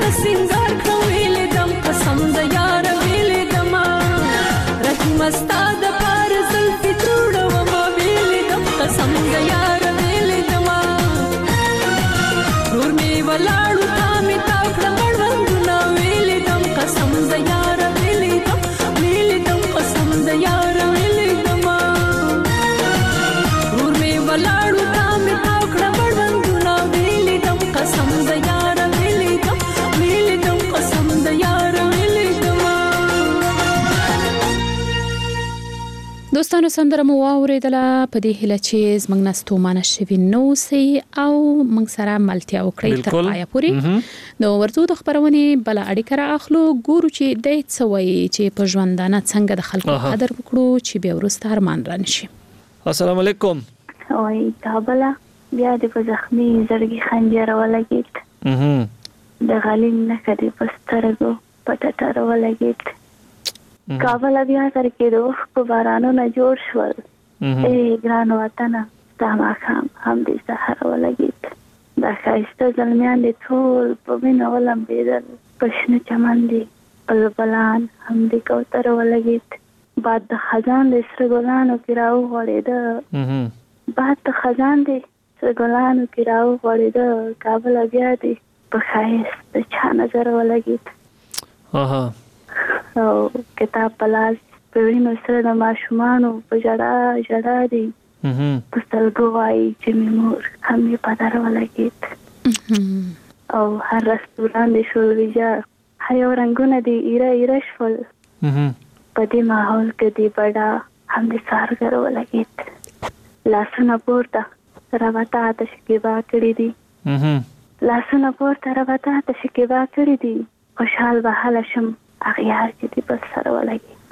د سنگار کړو ویلې دم قسم د یار ویلې دم رحیم استا د پار زلفي جوړو ما ویلې دم قسم د یار ویلې دم نور می ولاړو تا می تا کړم مړوندونه ویلې دم قسم د یار ویلې دم ویلې دم قسم د یار ویلې دم نور می ولاړو تا می تا کړم مړوندونه ویلې دم قسم د یار ویلې دم ویلې دم قسم د یار ویلې دم. دوستانو سندره مو واوریدله په دې هیله چې زموږ نه ستومانه شوي نه اوسئ او موږ سره ملتیا وکړئ تر پایه پورې. نو ورځو د خپرونې بله اړیکه رااخلو، ګورو چې دی څه وایي چې په ژوندانه څنګه د خلکو قدر وکړو چې بیا وروسته ارمان رانشي. السلام علیکم. وای کابله بیا د په زخمي زړګي خنجر ولګید د غلیم نه کدي په سترګو پټه تر ولګید کابل بیا تر کې دوه په بارانو نه جوړ شول ای ګران وطن تا ما خام هم دې سحر ولګید دا خایسته زلمیان دې ټول په وینو ولمبېدل پښنه چمن دې بلبلان هم دې کوتر ولګید باد د خزان دې سره ګلانو کې راو غړېده باد د خزان دې سره ګلانو کې راو غړېده کابل بیا دې په خایست د چا نظر ولګید اها او کتاب پلاس په وینو سره د ماشومانو په جړا جړا دي په سترګو وایي چې مې مور هم یې په در ولګید او هر رستوران دې شول ویجاړ هر یو رنګونه دې ایره ایره شول په دې ماحول کې دې بډا هم دې سارګر ولګید لاسونه پورته رابطه ته شکیبا کړي دي لاسونه پورته رابطه ته شکیبا کړي دي خوشحال به حاله شم اغیار چې دې پر سر ولګید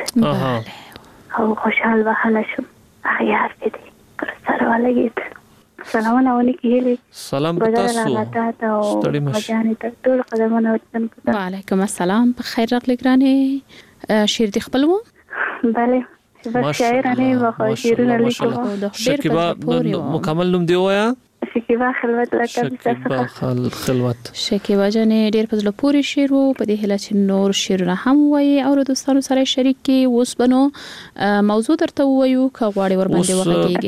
او خوشحال به حاله شم اغیار چې دې پر سر ولګید. سلامونه ولیکي هیلې سلام تاسو ستړي مشه ټول قدمونه وطن. وعلیکم السلام په خیر راغلی ګرانې. شعر دې خپل و؟ بله بس شاعرانه وخت شعرونه لیکم. شکیبا مکمل نوم دی وایا؟ شکیبا خلوت لکه شکیبا خلوت. شکیبا جانې ډېر په زړه پورې شعر و، په دې هیله چې نور شعرونه هم وایي او دوستانو سره شریک کړي. اوس بنو موضوع درته ووایو که غواړې ورباندې وغږیږي.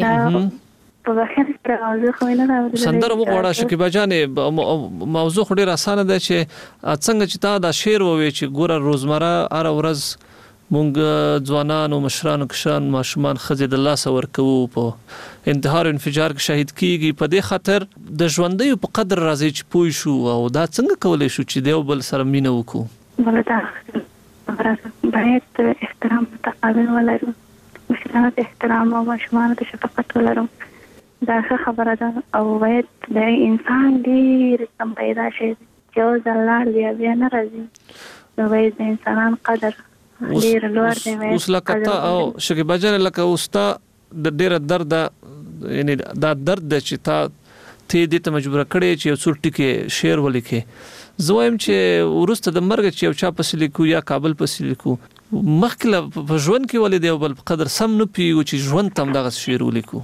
سندره وغواړه شکیبا جانې. موضوع خو ډېر اسانه ده چې څنګه چې تا دا شعر ووایي چې ګوره روزمره هره ورځ مونږ ځوانان او مشران کشان ماشومان خزې د لاسه ورکوو په انتحار انفجار کې شهید کیږي. په دې خاطر د ژوندۍ په قدر راځي چې پوه شو او دا څنګه کولای شو چې دیو بل سره مینه وکړو. ولدا باید احترام متقابل ولرو، مشرانو ته احترام او ماشومان ته شفقت ولرو. دا ښه خبره ده او باید د انسان ډېر کم پیدا شي چې یو ځل لاړ بیا بیا نه راځي. نو باید د انسانان قدر ډیر لوړ دی. اوس لکه تا او شکیبا جان لکه اوستا د ډیر درد یعنی دا درد چې تا ته دې ته مجبور کړې چې یو څو ټکی شعر ولیکې. زویم چې ورسته د مرګ چې یو چا پسې لیکو یا کابل پسې لیکو مخکې په ژوند کې ولې دی بل قدر سم نه پیو چې ژوند تم دغه شعر ولیکو.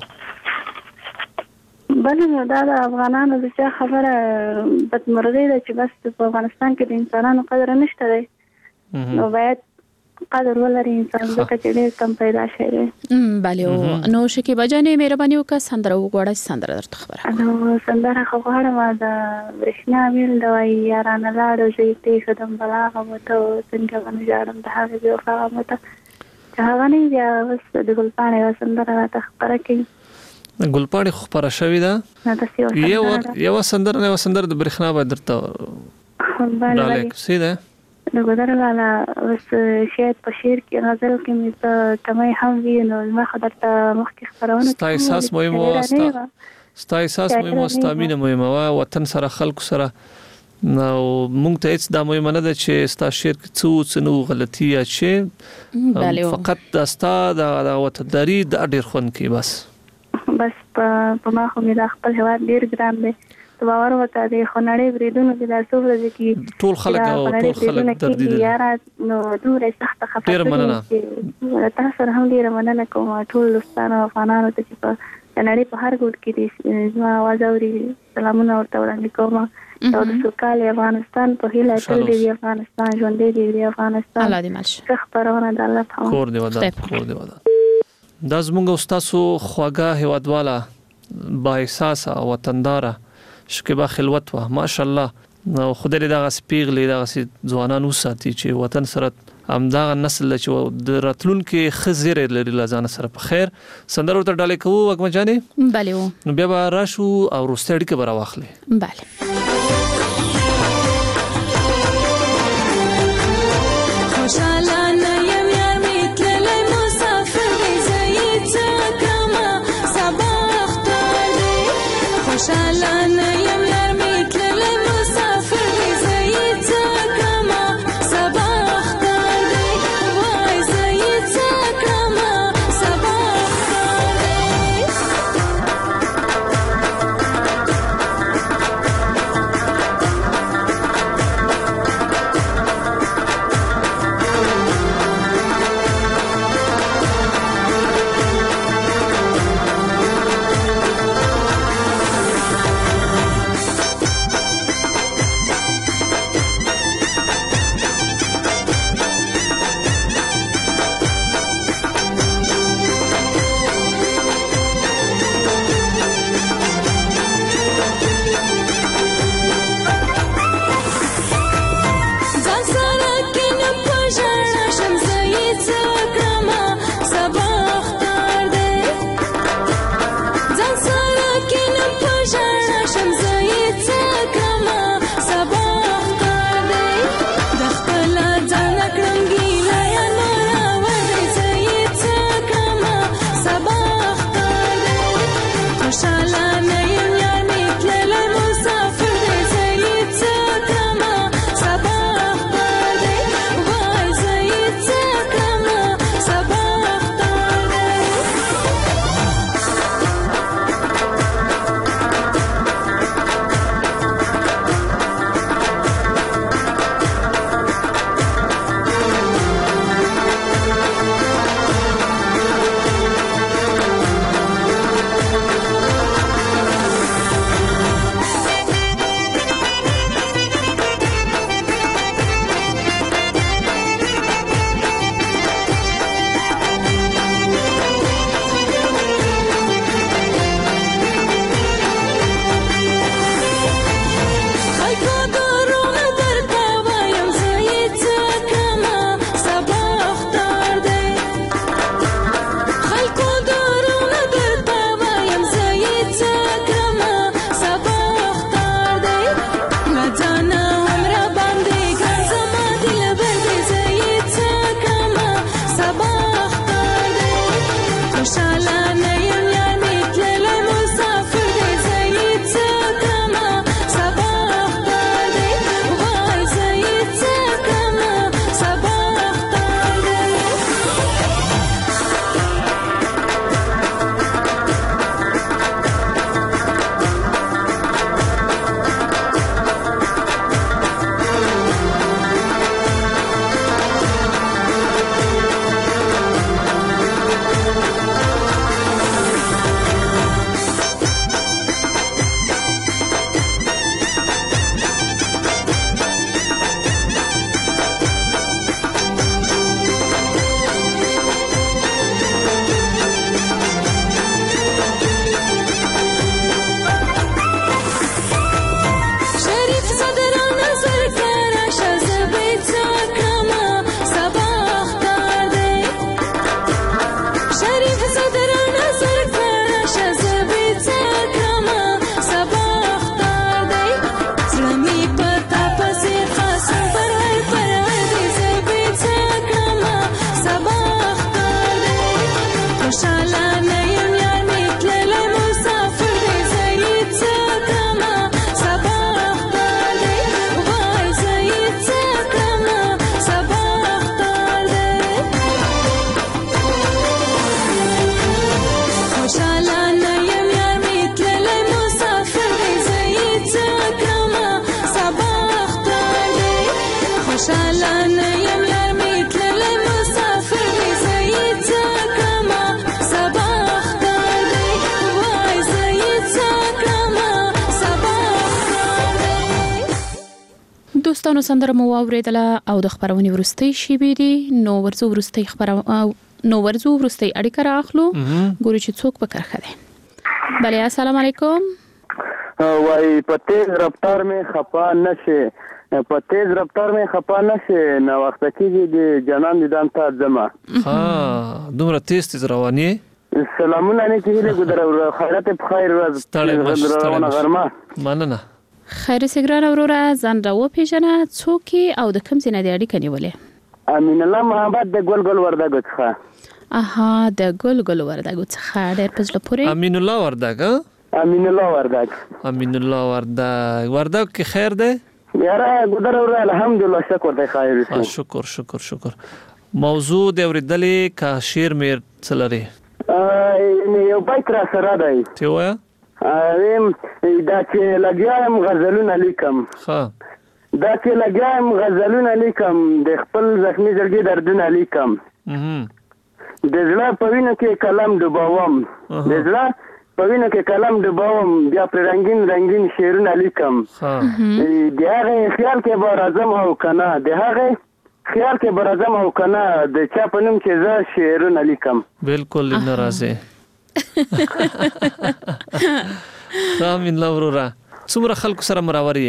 بل نو دا د افغانانو د چا خبره بدمرغي ده چې بس په افغانستان کې د انسانانو قدر نشته دی. نو باید قدر ولري انسان ځکه چې ډېر کم پیدا شوی. بله نو شکیبا جانې مهرباني وکړه سندره وغواړه. سندره درته خبره نو سندره خو غواړم د برېښنا بیل د وایي یارانه لاړو زه یې پرېښودم بلا غمته څنګه ونه ژاړم د هغې بېوفا غمته چې هغه نه بیا اوس د ګلپاڼې یوه سندره راته خپره کوي. ګلپاڼې خو خپره شوې ده یوه سندره نه یوه سندره د برېښنا به درته ډالۍ کوسې ده د ګودر لاله اوس شاید په شعر کې غزل کې مې څه کمی هم وي نو زما خو درته مخکې خپرونه ستا احساس مهم و ستا احساس مهم و ستا مینه مهمه وه وطن سره خلکو سره. نو موږ ته هېڅ دا مهمه نه ده چې ستا شعر کې څه و څه نه و غلطي یا چې فقط دا ستا د وطنداري دا ډېر خوند کوي. بس بس په ما خو مې دا خپل هېواد ډېر ګران دی. باور وکړه د خنړې بریدونو کې د څو ورځې کې ټول خلک او ټول خلک دردي دي یاره نو دوره سخت خفه ډیر مننه تاسو سره هم ډیر مننه کوم ټول دوستانو افغانانو ته چې په نړۍ په هر ګوټ کې دي زما आवाज اوري سلامونه ورته وړاندې کوم او د سوکالي افغانستان په هیله تل دی افغانستان ژوندې دی افغانستان الله دې مل شي خبرونه د الله تعالی کور دی ودا کور دی ودا دا زموږ استادو خواګه هوادواله با احساس وطنداره شکیبا خلوت وا ماشاءالله نو خدای دې دا سپیغلې دا ځوانان وساتي چې وطن سره همدا نسل چې د راتلونکو خزر لري لزان سره په خیر سندرو ته ډالې کوو وګم جانې bale و نو بیا به راشو او روستړی کې برا واخلې bale خوشاله نه یم یار می تللی مسافر دی زه یې څه کړمه سبا اختر دی خوشاله نه یم یار می تللی مسافر دی زه یې څه کړمه سبا اختر دی وای زه یې څه کړمه سبا دوستانو سندره مو اوریدله او د خبرونې ورستۍ شی دي نو ورزو ورستۍ خبرونه نو ورزو ورستۍ اړیکه راخلو ګورو چې څوک په کرخه ده. بله السلام علیکم. وای په تیز رفتار می خفا نشه په تیز رفتار می خفا نشه نو وخت کېږي د جنان دیدن ته ځما. ها دومره تیز تیز رواني. سلامونه نه کېږي ګذر خیرات په خیر ورځ. ستړی غرمه. مننه. خیر سګران وروره ځان را وپېژنه څوک او د کوم ځای نه دی اړیکه نیولې؟ امین الله محمد د ګل ګل وردګو څخه. اها د ګل ګل وردګو څخه ډېر په زړه پورې. امین الله وردګ امین الله وردګ امین الله وردګ وردګ کې خیر ده یاره ګذر اور الحمدلله شکر دی خیر دی. شکر شکر شکر. موضوع د اوریدلې کا شیر میر څلري یو بیت را سره دی ته وایا ایم دا چې لګیایم غزلونه لیکم. ها دا چې لګیایم غزلونه لیکم د خپل زخمی زړګي دردونه لیکم. د زړه په وینه کې کلم ډوبوم د زړه په وینه کې کلم ډوبوم بیا پر رنگین رنگین شعرونه لیکم. د هغه خیال کې به راځم او کنه د هغه خیال کې به راځم او کنه د چا په نوم چې زه شعرونه لیکم. بالکل ناراضه. امین الله وروره څومره خلکو سره مراوري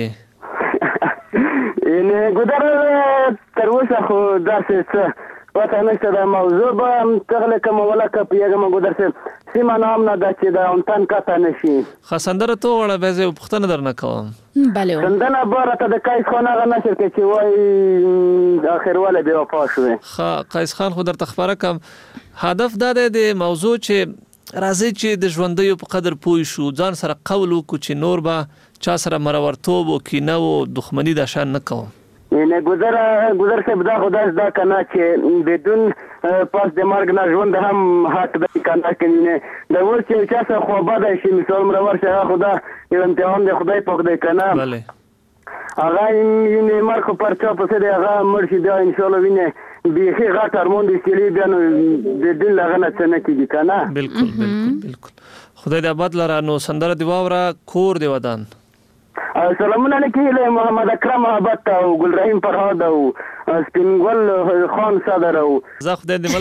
یې نه ګذر تر اوسه خو داسې څه پته نشته د موضوع به تغله کوم ولا کپ یګم ګذر سه سیمه نام نه دا چې دا انتن کاته نشي. خسندره تو وړه به زه پښتنه درنه کوم. بله سندنه بارته د قیس خان هغه نشر کې چې وای اخر ولا به وفا شوه. ها قیس خان خو درته خبره کوم هدف دا دی د موضوع چې راځي چې د ژوندۍ په قدر پوي شو ځان سره قول وکړو چې نور به چا سره مرورتوب او کینه او دښمنی د شان نه کوم. نه ګذر ګذر څه بدا خدای دا کنه چې بدون پاس د مرګ نه ژوند هم حق دی کنه کنه دا ور چې چا څه خو بده شي مثال مرور شه خدا یو امتحان دی خدای پاک دی کنه. بله هغه یې مرخ پر چا په سره هغه مرشي بیا ان شاء الله وینه بیخي غټ ارمون دي چې بیا نو د دل لغه نه څه نه کیږي کنه. بالکل بالکل بالکل خدای دې آباد لره نو سندره دی واوره کور دی ودان. سلامونه لیکي محمد اکرم محبت او ګل رحیم فرهاد او سپینګل خان صدر او زه خدای دې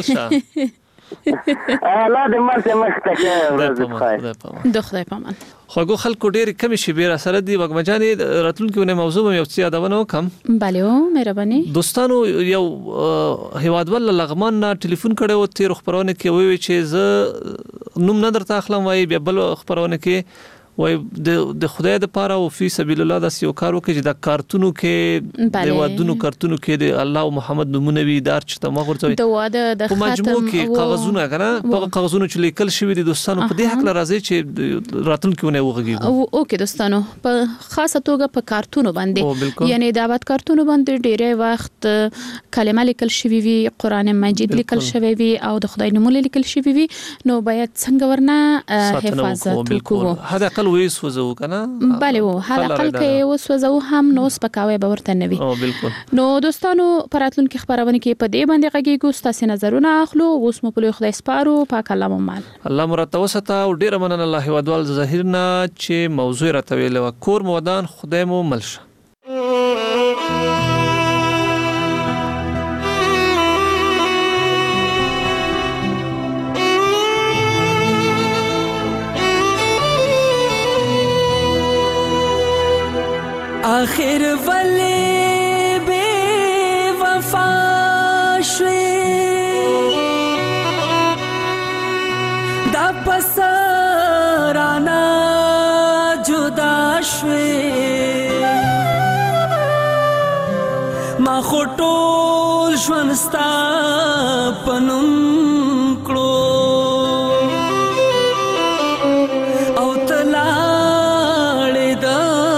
ملشه الله دې مرسته مخته کې ورځ خیر د خدای پامان. خوګو خلکو ډېر کمی شي بیر سره دی وګمجانې راتلونکو موضوع مې یو څه یادونه وکم. بله او مهرباني. دوستانو یو هیوادوال لغمان نه ټلیفون کړو تیر خبرونه کې وی چې زه نوم نه درته اخلم وای بیا بل خبرونه کې وای د خدای د پاره او فی سبیل الله د سیو کارو کې چې د کارتونو کې د وادونو کارتونو کې د الله او محمد نمونه وی دار چې ته مغورځوي د واده د ختم په مجموع کې کاغذونه کنه په کاغذونو چې لیکل شوی دي دوستانو په دې حق راځي چې راتلونکو نه وغږیږي. او اوکې دوستانو په خاصه توګه په کارتونو باندې یعنی د آباد کارتونو باندې ډیره وخت کلمه لیکل شوی وي قران مجید لیکل شوی وي او د خدای نوم لیکل شوی وي نو باید څنګه ورنه حفاظت وکړو. هدا ویس وزو کنه بله و حالا اقل کې وسوځو هم نو سپکاوي به ورته نه وي. او بالکل نو دوستانو پراتلونکو خبرونه کې په دې باندې غږیږو تاسو نظرونه اخلو اوس مو په خدای سپارو پاک الله مو مال الله مرته وسته او ډیر مننه الله ودوال ظاهرنا چې موضوع راته ویل و کور مودان خدای مو ملشه. آخر ولی بے وفا شوی دا پسرانا جدا شوی ما خطول شونستا پنم کلو او تلاړ دا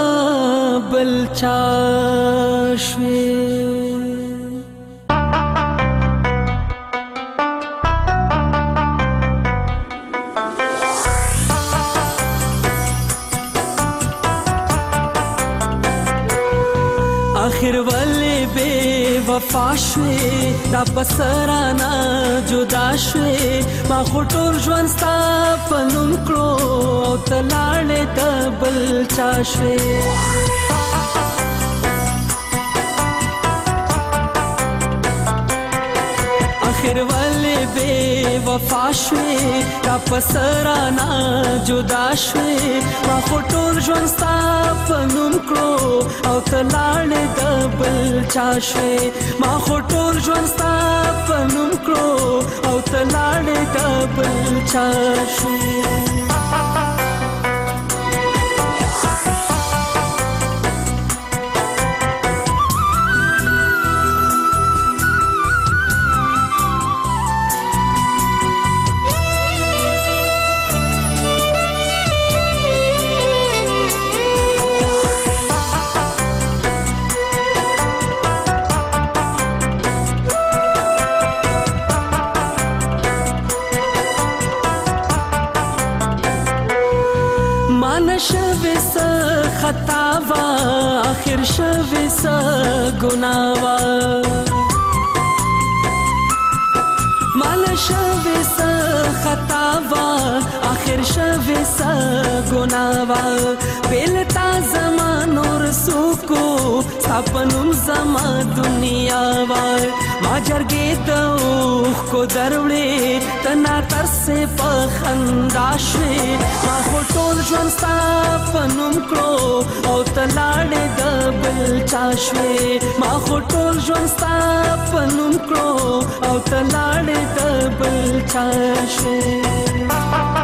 چاشوی آخر ولی بے وفا شوی دا بسرانا جدا شوی ما خطور ژوند ستا پنوم کړو او تلاړې د بل چا شوی आखिर वाले बेवफा شوې را پسرانا جدا شوې ما خو ټول ژوند ستا په نوم کړو او ته لاړې د بل چا شوې ما خو ټول ژوند ستا په نوم کړو او ته لاړې د بل چا شوې شوی سا خطا وا آخر شوی سا گناه وا مال شوی سا خطا وا آخر شوی سا گناه وا بیلتا زمان اور سوکو سپنم زما دنیا وا ما جرګې د اوخ کو دروړې تنا تر سه په خندا شوې ما خو ټول ژوند ستا په نوم کړو او ته لاړې د بل چا شوې ما خو ټول ژوند ستا په نوم کړو او ته لاړې د بل چا شوې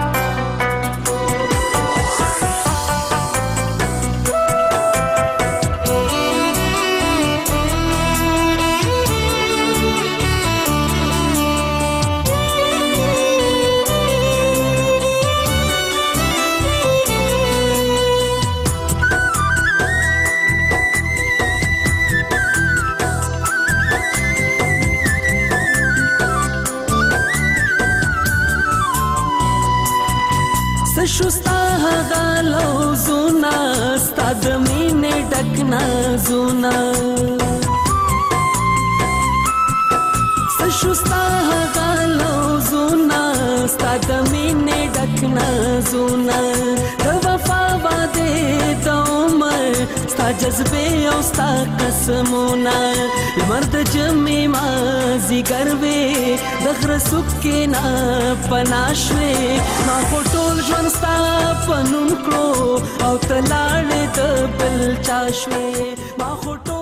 شستا غالو زونا ستا د مینې ډک نازونه شستا غالو زونا ستا د مینې ډک نازونه د وفا باندې د عمر ستا جذبې او ستا قسمونه لمر د جمعې مازدیګر وې د غره څوکې نه پناه شوې ما خو ټول ژوند ستا په نوم کړو او ته لاړې د بل چا شوې ما خو ټول